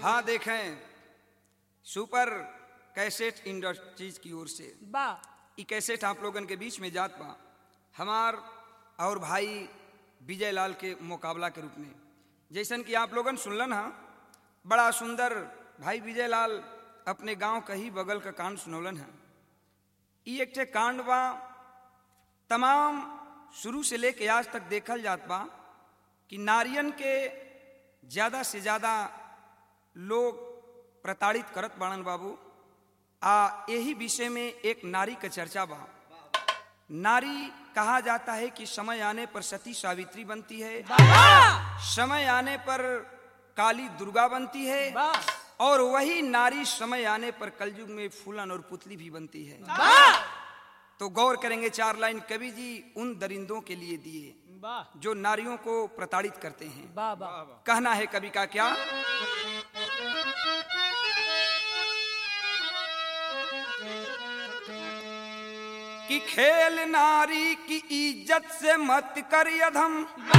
हाँ देखें, super cassette industries की ओर से ई कैसेट आप लोगन के बीच में जात बा हमार और भाई विजय लाल के मुकाबला के रूप में। जैसन कि आप लोगन सुनलन हा, बड़ा सुंदर भाई विजय लाल अपने गांव कहीं बगल का कांड सुनौलन है। ई एक कांड बा, तमाम शुरू से लेके आज तक देखल जात बा कि नारियन के ज्यादा से ज्यादा लोग प्रताड़ित करत बाड़न बाबू। यही विषय में एक नारी का चर्चा बा। नारी कहा जाता है कि समय आने पर सती सावित्री बनती है, समय आने पर काली दुर्गा बनती है, और वही नारी समय आने पर कलयुग में फूलन और पुतली भी बनती है। तो गौर करेंगे, 4 लाइन कवि जी उन दरिंदों के लिए दिए जो नारियों को प्रताड़ित करते हैं। कहना है कवि का क्या, कि खेल नारी की इज्जत से मत कर अधम,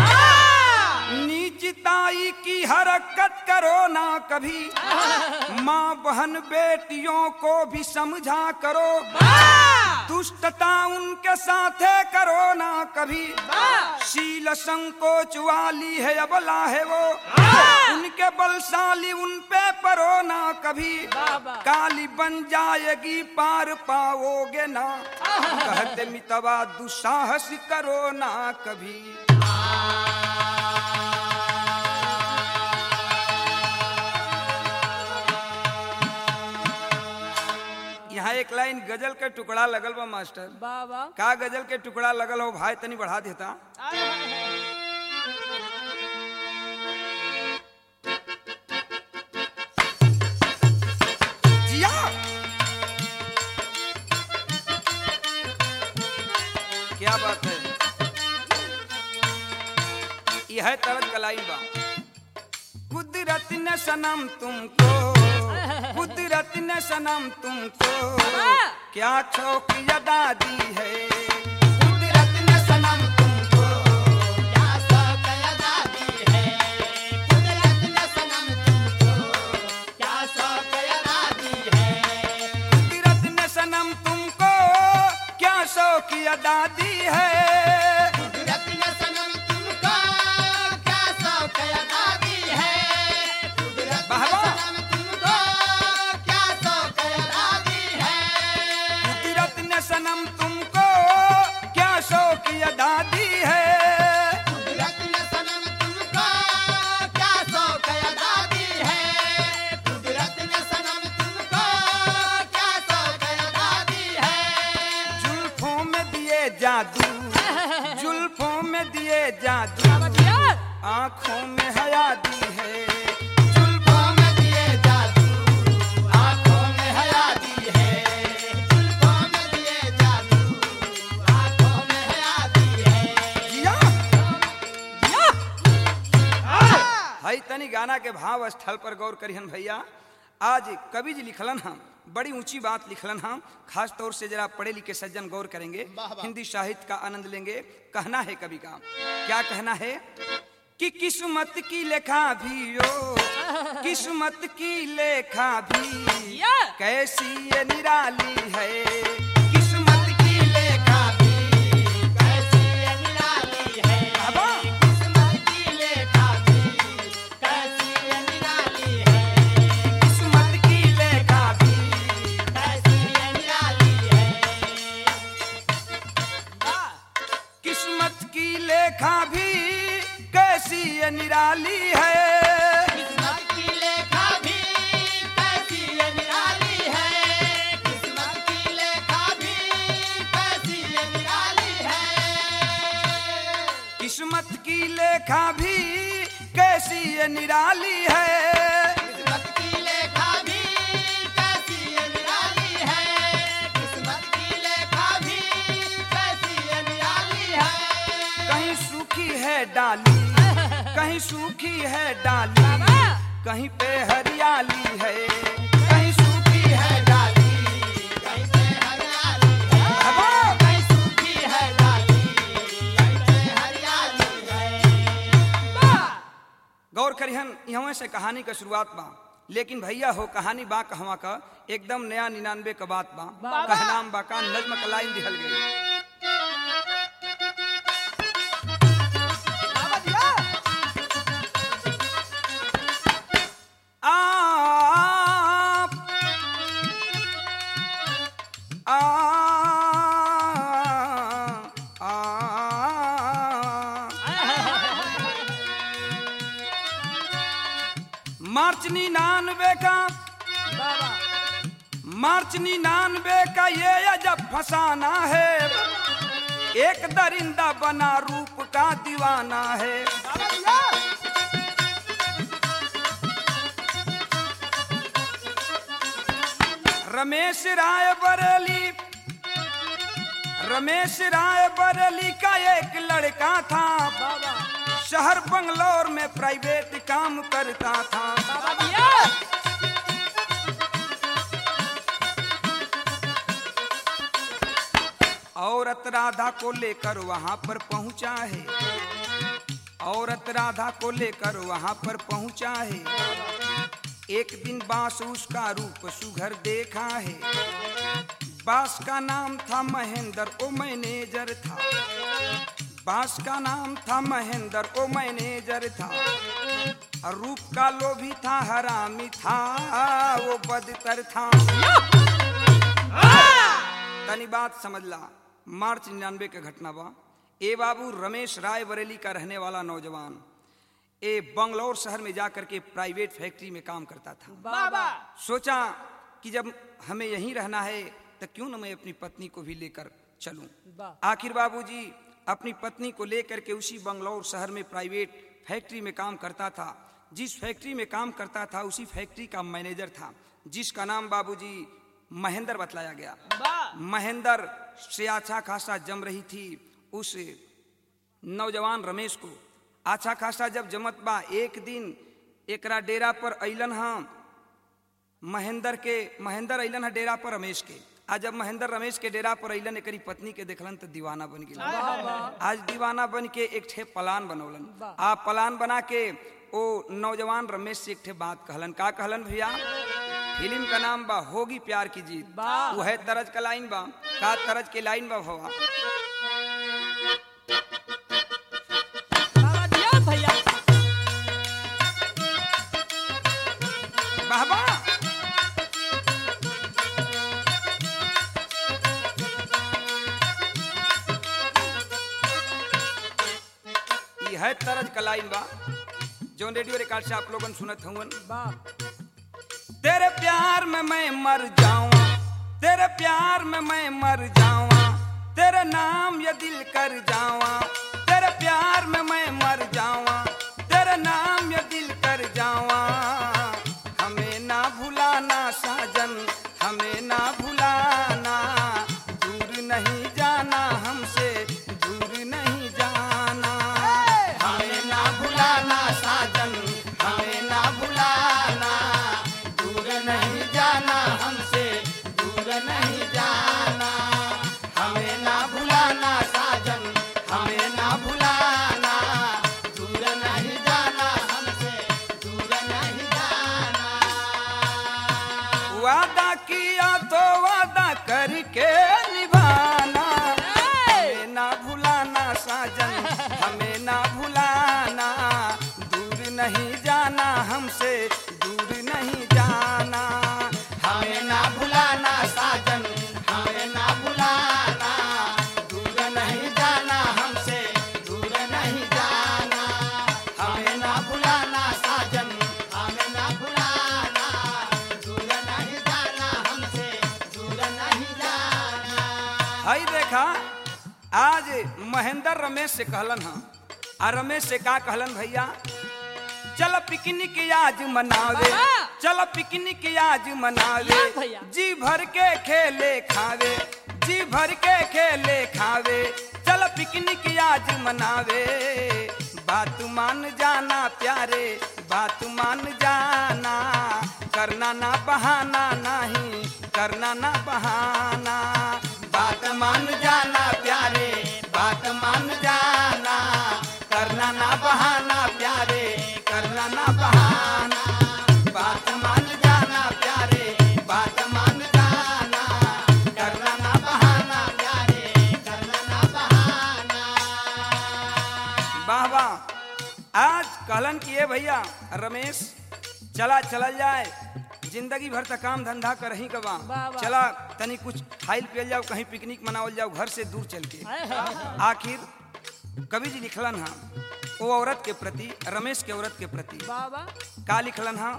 नीचताई की हरकत करो ना कभी, माँ बहन बेटियों को भी समझा करो, दुष्टता उनके साथे करो ना कभी, शील संकोच वाली है अबला है वो, उनके बलशाली उन पे परो ना कभी, काली बन जाएगी पार पाओगे ना, कहते मितवा दुस्साहस करो ना कभी। यहाँ एक लाइन गजल के टुकड़ा लगल बा मास्टर। का गजल के टुकड़ा लगल हो भाई, तनी बढ़ा देता। जिया क्या बात है, यह तरज कलाई बा। कुदरत ने सनम तुमको, कुदरत ने सनम तुमको क्या शौक अदा दी है, कुदरत ने सनम तुमको क्या शौक अदा दी है, कुदरत ने सनम तुमको क्या शौक अदा दी है, कुदरत ने सनम तुमको क्या शौक अदा दी है, कुदरत ने सनम तुमको क्या शौक अदा दी है, कुदरत ने सनम तुमको क्या शौक अदा दी है, कुदरत ने सनम तुमको क्या शौक अदा दी है, कुदरत ने सनम तुमको क्या शौक अदा दी है, कुदरत ने सनम तुमको क्या शौक अदा दी है, जुल्फों में दिए जादू, जुल्फों में दिए जादू, आँखों में हया दी है, जुल्फों में दिए जादू, आँखों में हया दी है, जुल्फों में दिए जादू, आँखों में हया दी है। जिया हई तनी गाना के भाव स्थल पर गौर करिहन भैया। आज कवि जी लिखलन हम बड़ी ऊंची बात लिखलन हम, खास तौर से जरा पढ़े लिखे सज्जन गौर करेंगे, हिंदी साहित्य का आनंद लेंगे। कहना है कवि का, क्या कहना है कि किस्मत की लेखा भी ओ, किस्मत की लेखा भी कैसी ये निराली है, किस्मत की लेखा भी कैसी ये निराली है, किस्मत की लेखा भी कैसी ये निराली है, किस्मत की लेखा भी कैसी ये निराली है, किस्मत की लेखा भी कैसी ये निराली है, किस्मत की लेखा भी कैसी ये निराली है, किस्मत की लेखा भी कैसी ये निराली है, किस्मत की लेखा भी कैसी ये निराली है, किस्मत की लेखा भी कैसी ये निराली है, किस्मत की लेखा भी कैसी ये निराली है, कहीं सूखी है डाली, कहीं सूखी है डाली, कहीं पे हरियाली है, कहीं सूखी है डाली, कहीं पे हरियाली है, कहीं सूखी है डाली, कहीं पे हरियाली है। गौर करिहन, यहाँ से कहानी का शुरुआत बा। लेकिन भैया हो कहानी बा कहवा का एकदम नया 99 का बात बा कहनाम बा का नज्म का लाइन दिहल गई। मार्च 99 का ये अजब फसाना है, एक दरिंदा बना रूप का दीवाना है। रमेश राय बरेली का एक लड़का था, शहर बंगलौर में प्राइवेट काम करता था। औरत राधा को लेकर वहां पर पहुंचा है, औरत राधा को लेकर वहां पर पहुंचा है। एक दिन बास उसका रूप सुघर देखा है, बास का नाम था महेंद्र ओ मैनेजर था, बास का नाम था महेंद्र ओ मैनेजर था। रूप का लोभी था हरामी था वो बदतर था। तनी बात समझ ला, मार्च 99 का घटना बा। ए बाबू रमेश राय बरेली का रहने वाला नौजवान ए बंगलौर शहर में जाकर के प्राइवेट फैक्ट्री में काम करता था। बाबा सोचा कि जब हमें यहीं रहना है तो क्यों न मैं अपनी पत्नी को भी लेकर चलूं। आखिर बाबूजी अपनी पत्नी को लेकर के उसी बंगलौर शहर में प्राइवेट फैक्ट्री में काम करता था। जिस फैक्ट्री में काम करता था उसी फैक्ट्री का मैनेजर था, जिसका नाम बाबूजी महेंद्र बतलाया गया। महेंद्र से अच्छा खासा जम रही थी उस नौजवान रमेश को। अच्छा खासा जब जमत बा, एक दिन एकरा डेरा पर अइलन हाँ महेंद्र अइलन है डेरा पर रमेश के। आज जब महेंद्र रमेश के डेरा पर अइलन एकरी पत्नी के देखलन तो दीवाना बन गई। आज दीवाना बन के एक ठे प्लान बनौलन। आप प्लान बना के ओ नौजवान रमेश से एक ठे बात कहलन। का कहलन भैया? फिल्म का नाम बा होगी प्यार की जीत। वो है तरज का लाइन बा। का तरज के लाइन बा भवा भैया बाबा यह है तरज का लाइन बा जो रेडियो रिकॉर्ड से आप लोगन सुनत हवन। तेरे प्यार में मैं मर जाऊं, तेरे प्यार में मैं मर जाऊं, तेरे नाम ये दिल कर जाऊं, तेरे प्यार में मैं मर जाऊं, तेरे नाम ये दिल कर जाऊं। हमें ना भुलाना साजन, हमें ना भुलाना, दूर नहीं जाना हमसे, दूर नहीं जाना। हमें ना भुलाना साजन, हमें ना भुलाना, नहीं जाना हमसे, दूर नहीं जाना। हमें ना भुलाना साजन, हमें ना भुलाना, दूर नहीं जाना हमसे, दूर नहीं जाना। वादा किया तो वादा करके निभाना। हमें ना भुलाना साजन, हमें ना भुलाना, दूर नहीं जाना हमसे, दूर नहीं जाना। हमें ना भुलाना साजन, हमें ना भुलाना, दूर नहीं जाना हमसे, दूर नहीं जाना। हमें ना भुलाना साजन, हमें ना भुलाना, दूर नहीं जाना हमसे, दूर नहीं जाना। हाय देखा आज महेंद्र रमेश से कहलन हाँ, और रमेश से का कहलन भैया? चल पिकनिक आज मनावे, चल पिकनिक आज मनावे, जी भर के खेले खावे, जी भर के खेले खावे, चल पिकनिक आज मनावे। बात मान जाना प्यारे, बात मान जाना, करना ना बहाना, नहीं करना ना बहाना। बात मान जाना प्यारे, बात मान जाना, करना ना बहाना प्यारे, करना ना बहाना। बात मान महाराज कहलन कि ए भैया रमेश चला चलल जाए, जिंदगी भर तक काम धंधा कर ही कबा, चला तनी कुछ खाइल पियल जाओ, कहीं पिकनिक मनावल जाओ घर से दूर चल के। आखिर कवि जी लिखलन हा वो औरत के प्रति, रमेश के औरत के प्रति का लिखलन हा,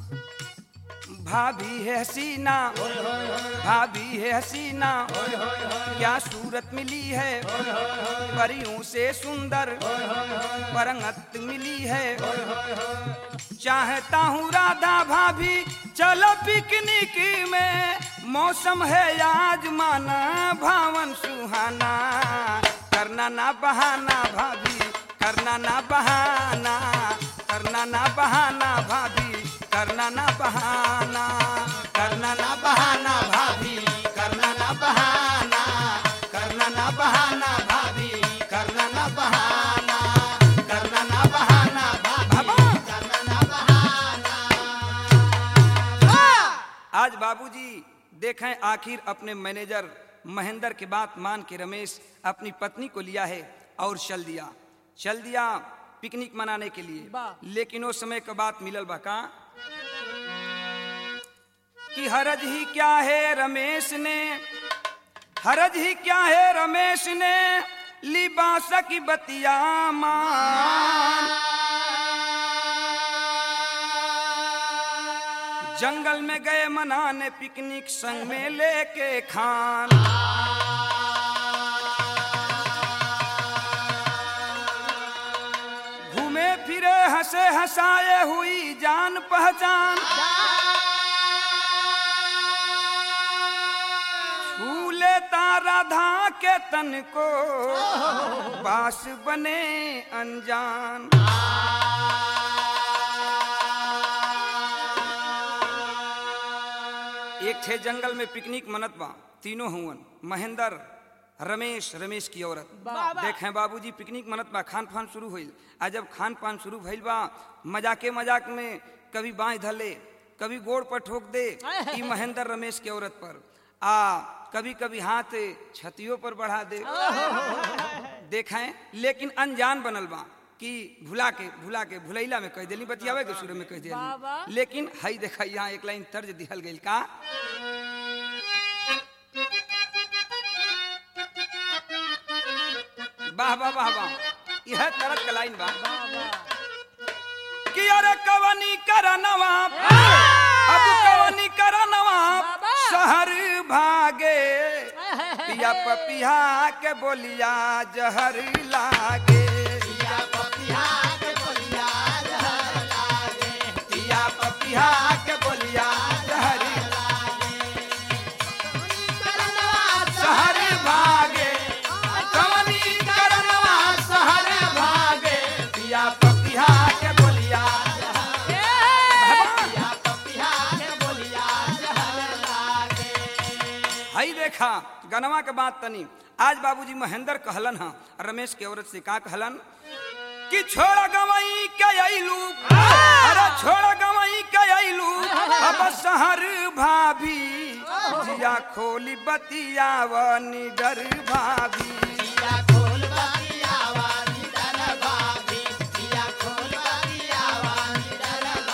भाभी है हसीना, भाभी है हसीना, क्या सूरत मिली है, परियों से सुंदर परंगत मिली है, चाहता हूँ राधा भाभी चलो पिकनिक में, मौसम है आज माना भावन सुहाना, करना ना बहाना भाभी, करना ना बहाना, करना ना बहाना भाभी, करना ना बहाना, करना ना बहाना भाभी, करना ना बहाना, करना ना बहाना भाभी, करना ना बहाना, करना ना बहाना भाभी, करना ना बहाना। आज बाबूजी देखें आखिर अपने मैनेजर महेंद्र की बात मान के रमेश अपनी पत्नी को लिया है और चल दिया पिकनिक मनाने के लिए। लेकिन वो समय का बात मिलल बा का कि हरज ही क्या है रमेश ने, हरज ही क्या है रमेश ने, लिबास की बतिया मान, जंगल में गए मनाने पिकनिक संग में लेके खान, घूमे फिरे हंसे हंसाए हुई जान पहचान, छूले राधा के तन को पास बने अनजान, एक थे जंगल में पिकनिक मनत बा, तीनों हुवन महेंद्र रमेश की औरत। देखें बाबूजी पिकनिक मनत बा, खान पान शुरू हुई। आज जब खान पान शुरू भइल बा, मजाक में कभी बाँह धले, कभी गोड़ पर ठोक दे ई महेंद्र रमेश की औरत पर, कभी कभी हाथ छतियों पर बढ़ा दे। देखें लेकिन अनजान बनल बा कि भुला के भुलैला में कह देली, बतियावे के शुरू में कह देली। लेकिन हई देखा यहाँ एक लाइन तर्ज दिहल गई का, वाह वाह वाह वाह, यह तरत का लाइन बा कि अरे कवनी करा नवाब, अब कवनी करा नवाब, शहर भागे, पिया पपिया के बोलिया जहर लागे, पिया पपिया के बोलिया जहर लागे, पिया पपिया के बोलिया जहर लागे, शहर भागे, कवनी करनवा शहर भागे, पिया पपिया के बोलिया पिया पपिया के बोलिया जहर लागे। हई देखा गनवा के बात तनी। आज बाबूजी महेंद्र कहलन हा रमेश के औरत से का कहलन कि छोड़ गवई के आइलू, अरे छोड़ गवई के आइलू, अब शहर भाभी, जिया खोली बतियावा निडर भाभी, जिया खोल बतियावा निडर भाभी, जिया खोल बतियावा निडर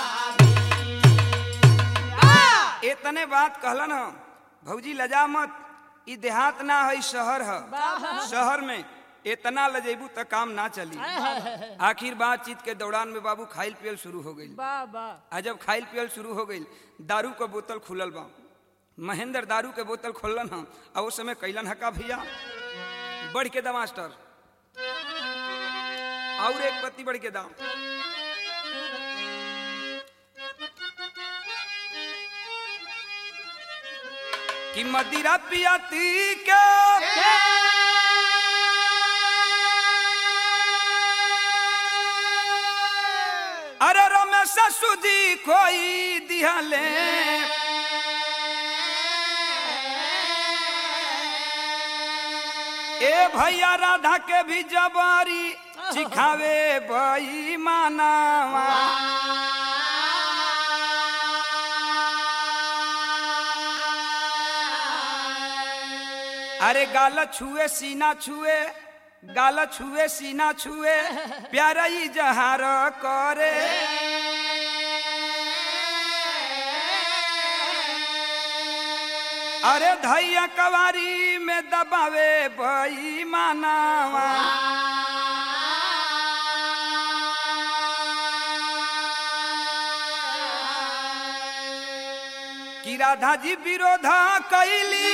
भाभी। इतने बात कहलन हा भौजी लजा मत, ई देहात ना है शहर है, शहर में इतना लजेबू तक काम ना चली। आखिर बातचीत के दौरान में बाबू खाइल पियल शुरू हो गई। जब खाइल पियल शुरू हो गई, दारू का बोतल खुलल बा, महेंद्र दारू के बोतल खोलन हम, और उस समय कैलन हका भैया बढ़ के दा मास्टर, और एक पत्ती बढ़ के दा, कि मदिरा पियाती के अरे रमेश सुधी कोई दिहले, ए भैया राधा के भी जबारी सिखावे बई मानावा, अरे गाल छुए सीना छुए गाल छुए सीना छुए प्यारा इजहार करे। अरे धैया कवारी में दबावे बेईमानवा। कि राधा जी विरोधा कैली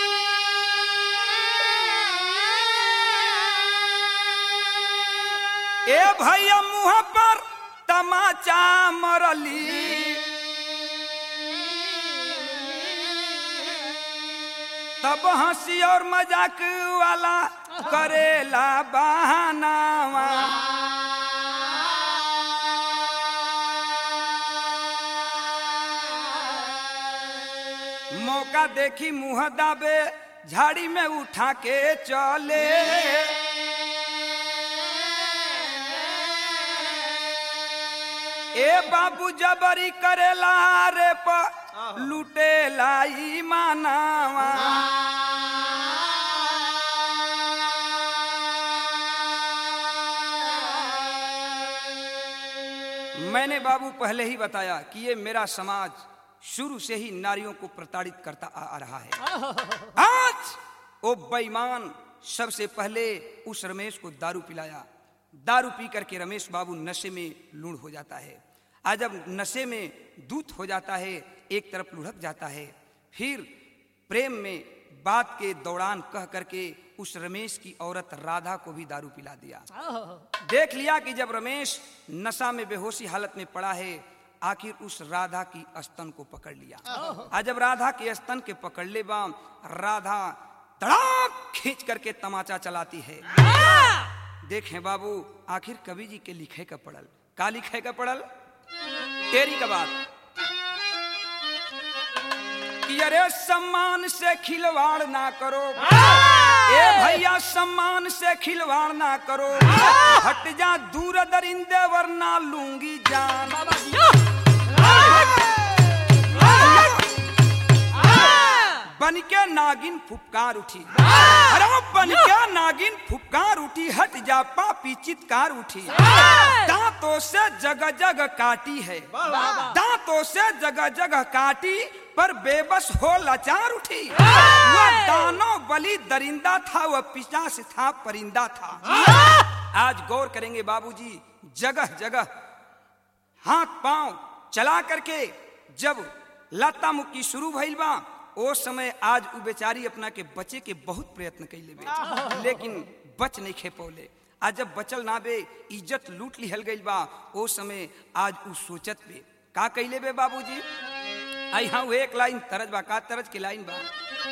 ए भैया मुँह पर तमाचा मरली। तब हंसी और मजाक वाला करेला बहानावा। मौका देखी मुंह दाबे झाड़ी में उठा के चले। ए बाबू जबरी करेला रे लुटेला ईमानवा। मैंने बाबू पहले ही बताया कि ये मेरा समाज शुरू से ही नारियों को प्रताड़ित करता आ रहा है। आज वो बेईमान सबसे पहले उस रमेश को दारू पिलाया। दारू पी करके रमेश बाबू नशे में लूढ़ हो जाता है। आज जब नशे में दूत हो जाता है, एक तरफ लुढ़क जाता है, फिर प्रेम में बात के दौरान कह करके उस रमेश की औरत राधा को भी दारू पिला दिया। देख लिया कि जब रमेश नशा में बेहोशी हालत में पड़ा है, आखिर उस राधा की स्तन को पकड़ लिया। आज जब राधा के स्तन के पकड़ ले बा, राधा धड़ाक खींच करके तमाचा चलाती है। देखें बाबू, आखिर कवि जी के लिखे का पड़ल का लिखे का पड़ल तेरी का बात कि अरे सम्मान से खिलवाड़ ना करो। ए भैया सम्मान से खिलवाड़ ना करो। हट जा दूर दरिंदे वरना लूंगी जान। बन के नागिन फुफकार उठी। अरे वो बन के नागिन फुफकार उठी। हट जा पापी चित्कार उठी। दांतों से जगह जगह काटी है। दांतों से जगह जगह काटी पर बेबस हो लाचार उठी। वह दानव बलि दरिंदा था, वह पिशाच था परिंदा था। आज गौर करेंगे बाबूजी, जगह जगह हाथ पांव चला करके जब लता मुक्की शुरू भइल बा, ओ समय आज उ बेचारी अपना के बचे के बहुत प्रयत्न कैले बे, लेकिन बच नहीं खे पौले। आज जब बचल ना बे, इज्जत लूट लिहल गइल बा, ओ समय आज उ सोचत बे का कैले बे बाबूजी। आई हाँ वो एक लाइन तरज बा, का तरज के लाइन बा।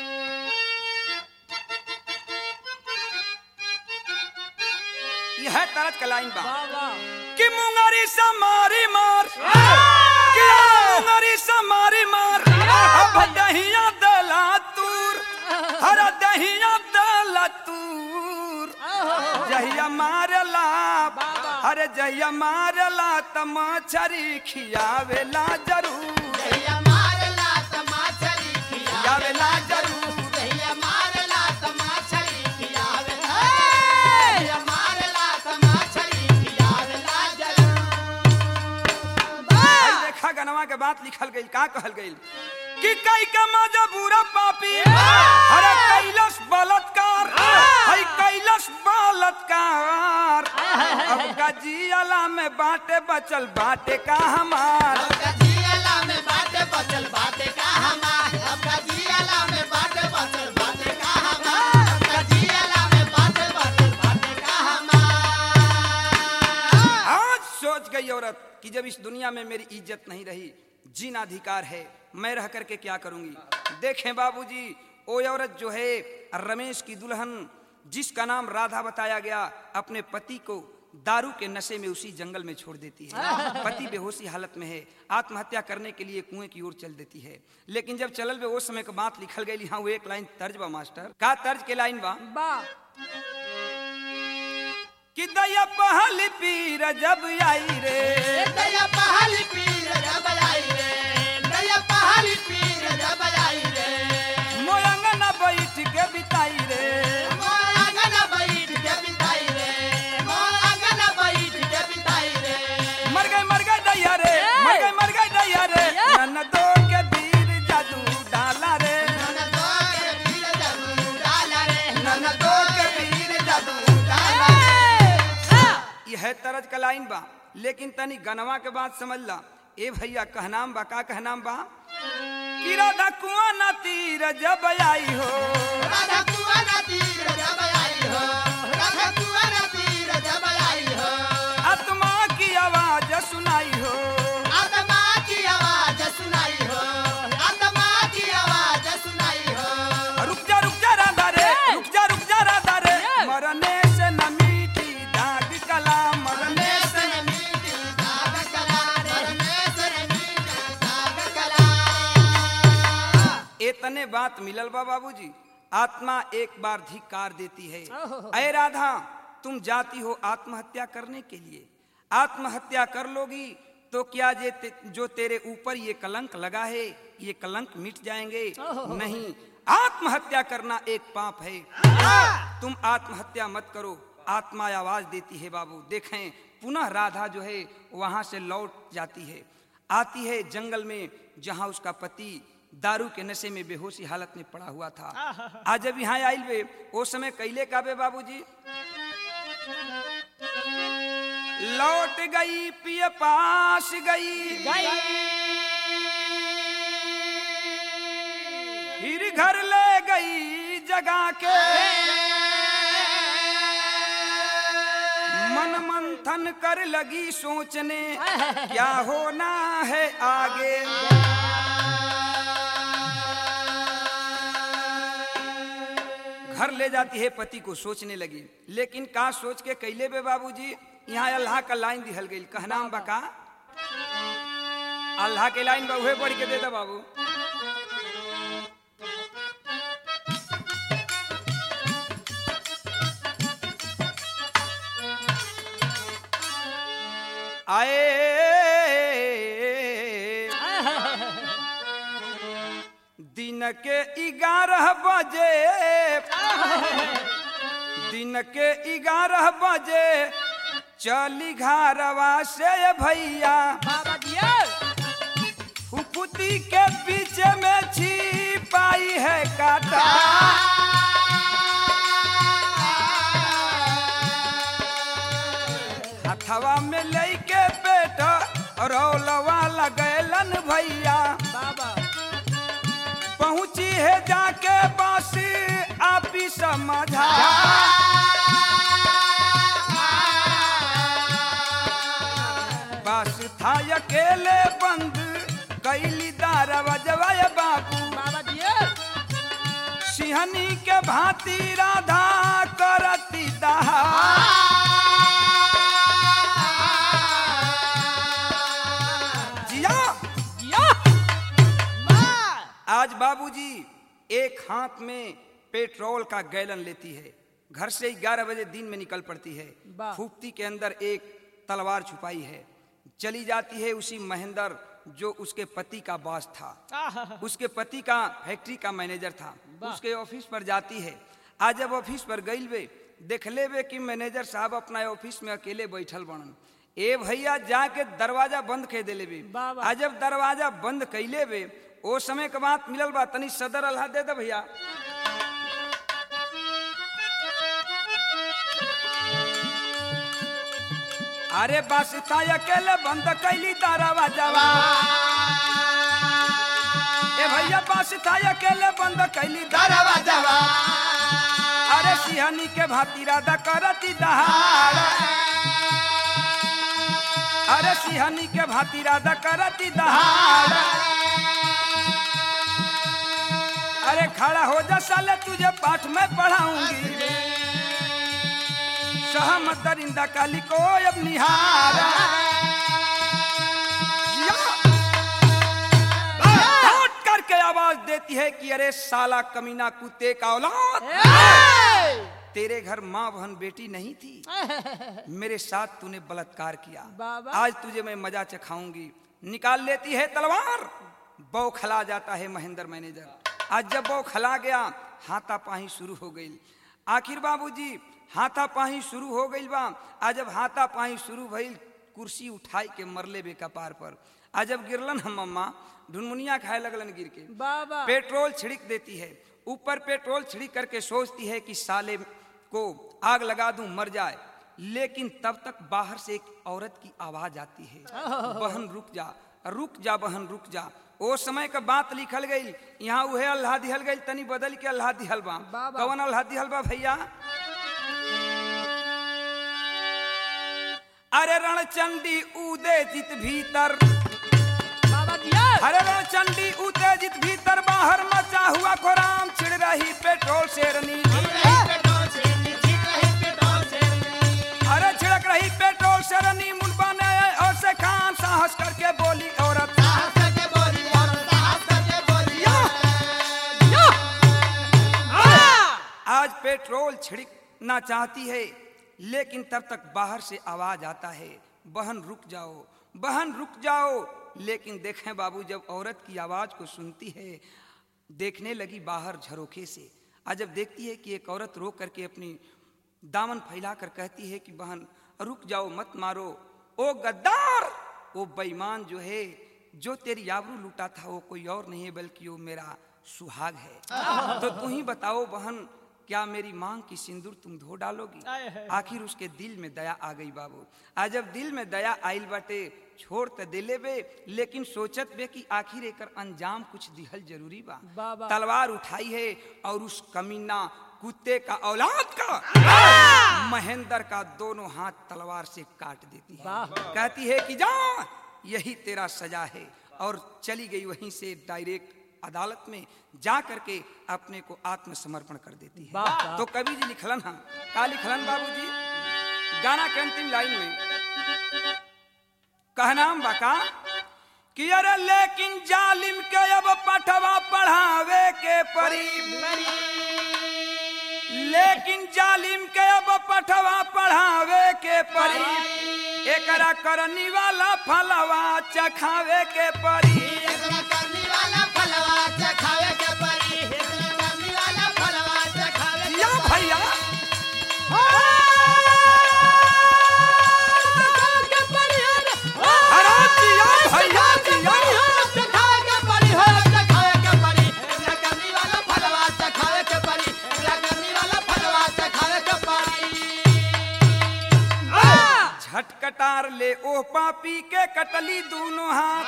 यह तरज का लाइन बा कि मुंगरी समारी मार, कि मुंगरी समारी मार, अब दहिया दला तूर, हर दहिया दला तूर। जहिया मारला, अरे जहिया मारला त मछरी खियावेला जरूर। जहिया मारला त मछरी खियावेला जरूर। जहिया मारला त मछरी खियावेला, जहिया मारला त मछरी खियावेला जरूर। भाई देखा गनवा के बात लिखल गइल, का कहल गइल कि कई का मजबूरा पापी, अरे कैलस बलात्कार, हई कैलस बलात्कार। अब का जियाला में बाटे बचल बाटे का हमार। अब का जियाला में बाटे बचल बाटे का हमार। अब का जियाला में बाटे बचल बाटे का हमार। अब का जियाला में बाटे बचल बाटे का हमार। आज सोच गई औरत कि जब इस दुनिया में मेरी इज्जत नहीं रही, जीना अधिकार है, मैं रह करके क्या करूंगी। देखें बाबूजी, वो औरत जो है रमेश की दुल्हन जिसका नाम राधा बताया गया, अपने पति को दारू के नशे में उसी जंगल में छोड़ देती है। पति बेहोशी हालत में है, आत्महत्या करने के लिए कुएं की ओर चल देती है। लेकिन जब चलल बे उस समय का बात लिखल गई। हाँ वो एक लाइन तर्ज बा मास्टर, का तर्ज के लाइन बा कि दया पहल पीर जब आई रे, दया पहल पीर जब आई रे, दया पहल पीर जब आई रे। मोयंगना बैठ के बिताई रे, मोयंगना बैठ के बिताई तरज का लाइन बा, लेकिन तनी गनवा के बात समझ ला। ए भैया कहनाम बा, का कहनाम बा कि राधा कुआं ना तीर जब आई हो, राधा कुआं ना तीर जब आई हो, राधा कुआं ना तीर जब आई हो, आत्मा की आवाज सुनाई हो, आत्मा की आवाज सुनाई हो, आत्मा की आवाज सुनाई हो। रुक जा राधा रे, रुक जा राधा रे, मरने से न मीठी दाग कला, मरने से न मीठी दाग कला, मरने से न मीठी दाग कला। इतने बात मिलल बा बाबूजी। आत्मा एक बार धिक्कार देती है, अरे राधा तुम जाती हो आत्महत्या करने के लिए, आत्महत्या कर लोगी तो क्या जो तेरे ऊपर ये कलंक लगा है ये कलंक मिट जाएंगे? नहीं, आत्महत्या करना एक पाप है, तुम आत्महत्या मत करो। आत्मा आवाज देती है बाबू। देखें पुनः राधा जो है वहां से लौट जाती है, आती है जंगल में जहां उसका पति दारू के नशे में बेहोशी हालत में पड़ा हुआ था। आज जब यहाँ आइल वे वो समय कैले का बे बाबूजी, लौट गई पिय पास गई, फिर घर ले गई जगा के, मन मंथन कर लगी सोचने क्या होना है आगे। घर ले जाती है, पति को सोचने लगी, लेकिन का सोच के कैले बे बाबूजी? यहाँ अल्लाह का लाइन दिहल गई, कहनाम बका अल्लाह के लाइन बा उहे पढ़ के दे दे बाबू। आए दिन के 11 बजे, दिन के 11 बजे चली घरवा से भैया, फुफुती के पीछे में छिपाई है काटा, हथवा में लेके पेट रौलवा लगैलन भैया, पहुंची है जाके बस आप ही समझा, बस था अकेले बंद कैली दरवाजा बाबू, सिंहनी के भांति राधा करती दहा, आज बाबूजी एक हाथ में पेट्रोल का गैलन लेती है, घर से 11 बजे दिन में निकल पड़ती है, फूफती के अंदर एक तलवार छुपाई है, चली जाती है उसी महेंद्र जो उसके पति का बॉस था, उसके पति का फैक्ट्री का मैनेजर था, उसके ऑफिस पर जाती है। आज जब ऑफिस पर गई वे देख ले वे कि मैनेजर साहब अपना ऑफिस में अकेले बैठल बनन, ए भैया जाके दरवाजा बंद कर दे ले। आज जब दरवाजा बंद कैले वे ओ समय के बात मिलल बा, तनी सदर अल्लाह दे दे भैया। अरे बस था अकेले बंद कैली दरवाजा, ए भैया बस था अकेले बंद कैली दरवाजा, अरे सिंहनी के भांति राधा करती दहाड़, अरे सिंहनी के भांति राधा करती दहाड़, अरे खड़ा हो जा साले तुझे पाठ में पढ़ाऊंगी, सहमत दरिंदा काली को अब निहारा, करके आवाज देती है कि अरे साला कमीना कुत्ते का औलाद, तेरे घर माँ बहन बेटी नहीं थी, मेरे साथ तूने बलात्कार किया, आज तुझे मैं मजा चखाऊंगी। निकाल लेती है तलवार, बौखला जाता है महेंद्र मैनेजर। आज जब बौखला गया हाथापाई शुरू हो गई, आखिर बाबूजी हाथापाई शुरू हो गई बा। आज जब हाथापाई शुरू भइल कुर्सी उठाई के मरले बे कपार पर, आज जब गिरलन हम अम्मा ढुनमुनिया खाए लगलन गिर के, पेट्रोल छिड़क देती है, ऊपर पेट्रोल छिड़क करके सोचती है कि साले को आग लगा दूं मर जाए, लेकिन तब तक बाहर से एक औरत की आवाज आती है, बहन रुक जा, रुक जा बहन रुक जा। ओ समय का बात लिखल गई, यहाँ उहे अल्लाह दिहल गई, तनी बदल के अल्लाह दिहल बा। कौन अल्लाह दिहल बा भैया? अरे रणचंडी उदेजित भीतर, अरे रणचंडी उदेजित भीतर, बाहर मचा हुआ कोराम, छिड़ रही पेट्रोल शेरनी, अरे छिड़क रही पेट्रोल शेरनी। मुनबा ने और से खान साहस करके बोली औरत, आज पेट्रोल छिड़कना चाहती है, लेकिन तब तक बाहर से आवाज आता है, बहन रुक जाओ, बहन रुक जाओ। लेकिन देखें बाबू, जब औरत की आवाज को सुनती है, देखने लगी बाहर झरोखे से। आज जब देखती है कि एक औरत रो करके अपनी दामन फैलाकर कहती है कि बहन रुक जाओ, मत मारो, ओ गद्दार, वो बेईमान जो है, जो तेरी आबरू लूटा था, वो कोई और नहीं है बल्कि वो मेरा सुहाग है। तो तू ही बताओ बहन, क्या मेरी मांग की सिंदूर तुम धो डालोगी? आखिर उसके दिल में दया आ गई बाबू। आज जब दिल में दया आइल बाटे, छोड़ तो दिले बे, लेकिन सोचत बे कि आखिर एकर अंजाम कुछ दिहल जरूरी बा। तलवार उठाई है और उस कमीना कुत्ते का औलाद का महेंद्र का दोनों हाथ तलवार से काट देती है। कहती है कि जा, यही तेरा सजा है, और चली गई वहीं से डायरेक्ट अदालत में जा करके अपने को आत्मसमर्पण कर देती है। तो कवि जी लिखलन, हम का लिखलन बाबूजी? गाना के अंतिम लाइन में कहनाम बाका कि अरे लेकिन जालिम के अब पठवा पढ़ावे के परी, लेकिन जालिम के अब पठवा पढ़ावे के परी, एकरा करनी वाला फलवा चखावे के परी, भैया झटकटार ले ओ पापी के कटली दोनों हाथ,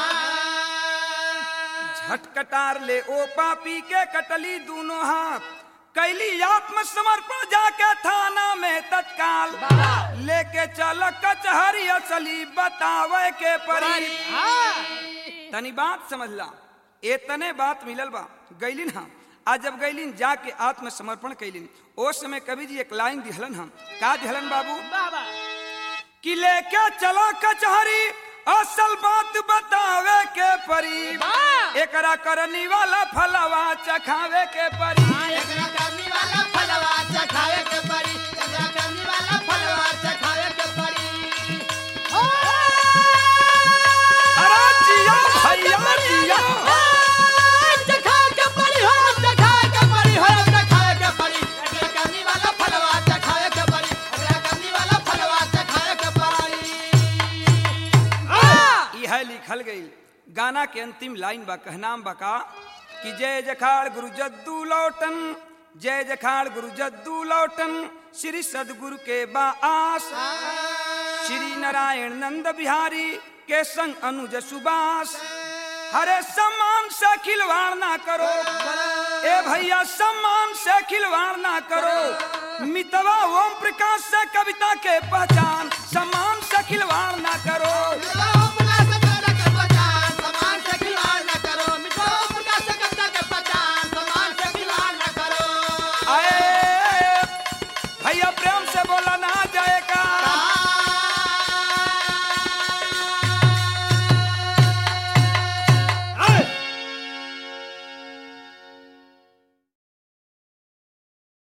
झटकटार ले ओ पापी के कटली दोनों हाथ, कैली आत्मसमर्पण जाके थाना में तत्काल, लेके चल कचहरी असली बतावे के परी। तनी बात समझला, एतने बात मिलल बा। गैलिन हम, आज जब गैलिन जाके आत्मसमर्पण कैलिन, उस समय कवि जी एक लाइन दिहलन, हम का दिहलन बाबू? कि लेके चलो कचहरी असल बात बतावे के परी, एकरा करनी वाला फलवा चखावे के परी, एकरा करनी वाला फलवा चखावे के परी, एकरा करनी वाला फलवा चखावे के परी। अरे जिया भैया जिया, चखा के परी हो, चखा के परी हो, चखावे के परी, एकरा करनी वाला फलवा चखावे के परी, एकरा करनी वाला फलवा चखावे के परी। यह लिखल गई। गाना के अंतिम लाइन बा, कहनाम बका कि जय जखाड़ गुरु जद्दू लौटन, जय जखाड़ गुरु जद्दू लौटन, श्री सदगुरु के बास, श्री नारायण नंद बिहारी के संग अनुज सुबास। हरे सम्मान से खिलवाड़ ना करो, ए भैया सम्मान से खिलवाड़ ना करो, मितवा ओम प्रकाश से कविता के पहचान, सम्मान से खिलवाड़ ना करो। भैया प्रेम से बोला ना जाए।